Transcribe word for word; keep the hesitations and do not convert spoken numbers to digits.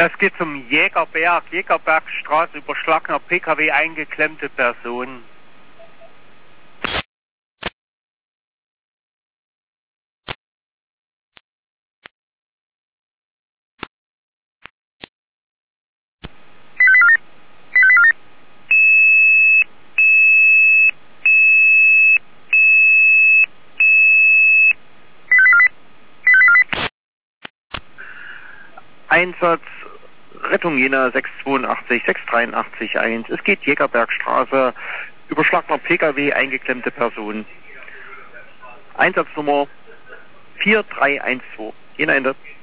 Ja, es geht zum Jägerberg, Jägerbergstraße, überschlagener P K W, eingeklemmte Person. Einsatz Rettung Jena sechs zweiundachtzig, sechs dreiundachtzig eins. Es geht Jägerbergstraße, überschlagener P K W, eingeklemmte Person. Einsatznummer vier drei eins zwei. Jena Ende.